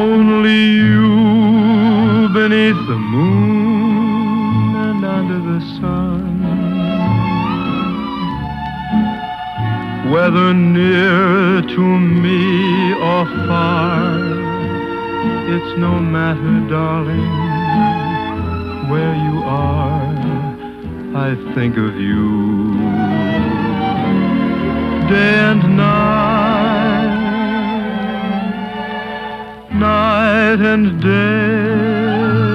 Only you beneath the moon and under the sun. Whether near to me or far, it's no matter, darling, where you are, I think of you. Day and night, night and day.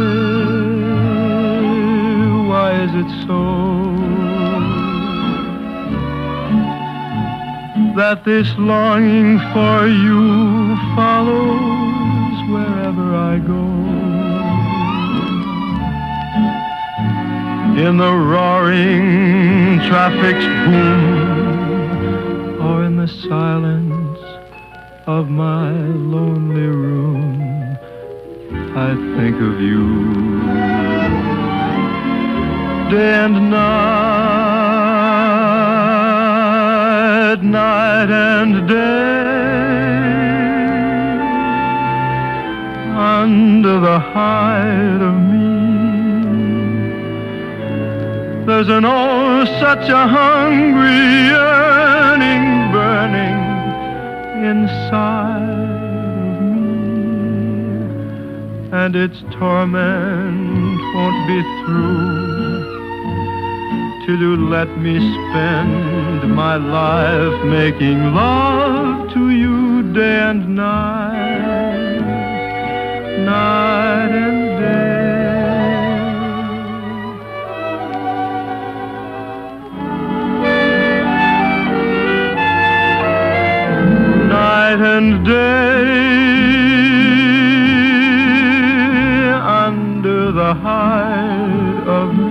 Why is it so that this longing for you follows wherever I go? In the roaring traffic's boom, or in the silence of my lonely room, I think of you. Day and night, night and day, under the hide of me, there's an oh, such a hungry yearning burning inside of me, and its torment won't be through till you let me spend my life making love to you day and night, night and day. Night and day, under the hide of me,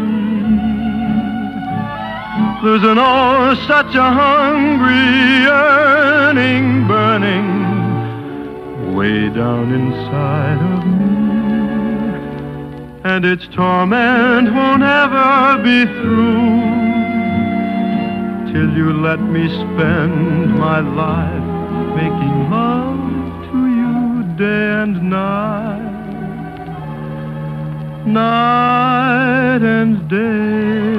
there's an oh, such a hungry yearning burning way down inside of me, and its torment won't ever be through till you let me spend my life making love to you day and night, night and day.